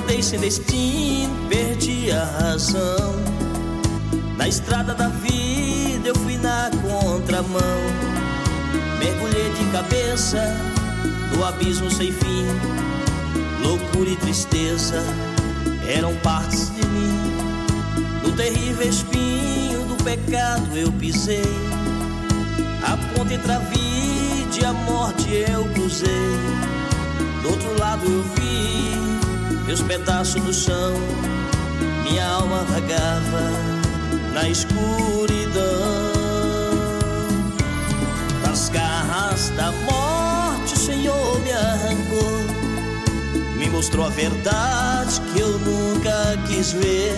andei sem destino, perdi a razão. Na estrada da vida eu fui na contramão. Mergulhei de cabeça no abismo sem fim. Loucura e tristeza eram partes de mim. No terrível espinho do pecado eu pisei. A ponte entre a vida e a morte eu cruzei. Do outro lado eu vi meus pedaços no chão. Minha alma vagava na escuridão. Das garras da morte o Senhor me arrancou. Me mostrou a verdade que eu nunca quis ver.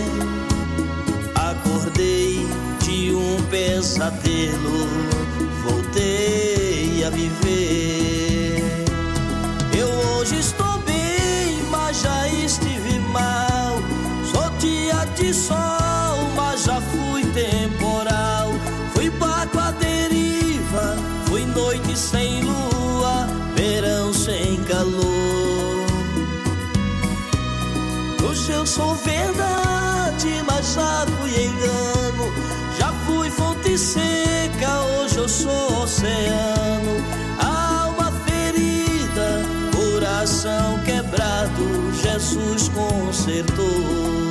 Acordei de um pesadelo, voltei a viver. Eu hoje estou bem, mas já estive mal. Sou dia de sol, mas já fui temporal. Fui barco à deriva, fui noite sem lua, verão sem calor. Hoje eu sou verdade, mas já fui engano. Já fui fonte seca, hoje eu sou oceano. Alma ferida, coração quebrado, Jesus consertou.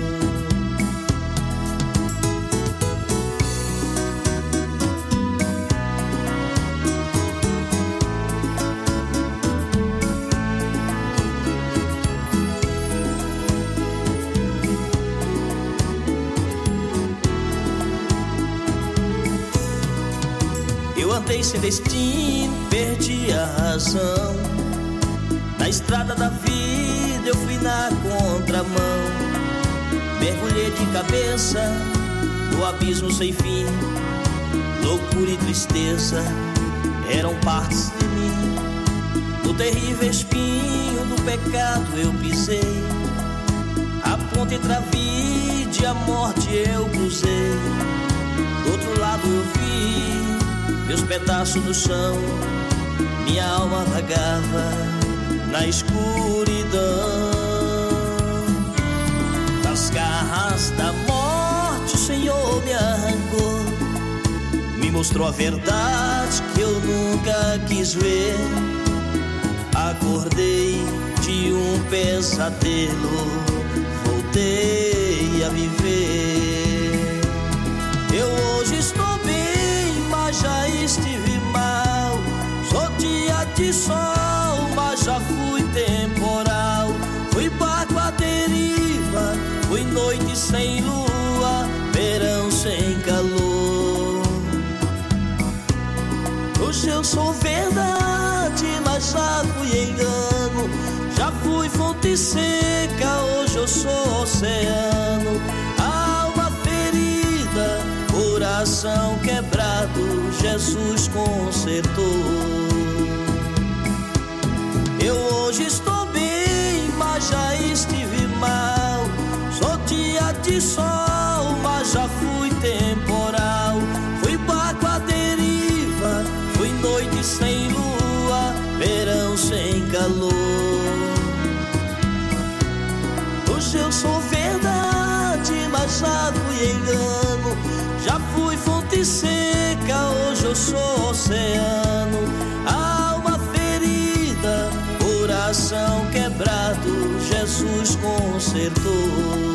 Eu andei sem destino, perdi a razão. Na estrada da vida eu fui na contramão. Mergulhei de cabeça no abismo sem fim. Loucura e tristeza eram partes de mim. No terrível espinho do pecado eu pisei. A ponte entre a vida e a morte eu cruzei. Do outro lado eu vi meus pedaços no chão. Minha alma vagava na escuridão. Das garras da morte o Senhor me arrancou. Me mostrou a verdade que eu nunca quis ver. Acordei de um pesadelo, voltei a viver. Eu hoje estou bem, mas já estive mal. Sou dia de sol, mas já fui temporal. Fui barco à deriva, fui noite sem lua, verão sem calor. Hoje eu sou verdade, mas já fui engano. Já fui fonte seca, hoje eu sou oceano. Alma ferida, coração quebrado, Jesus consertou. Eu hoje estou bem, mas já estive mal. Sou dia de sol, mas já fui temporal. Fui barco à deriva, fui noite sem lua, verão sem calor. Hoje eu sou verdade, mas já fui engano. Já fui fonte seca, hoje eu sou oceano. Alma ferida, coração quebrado, Jesus consertou.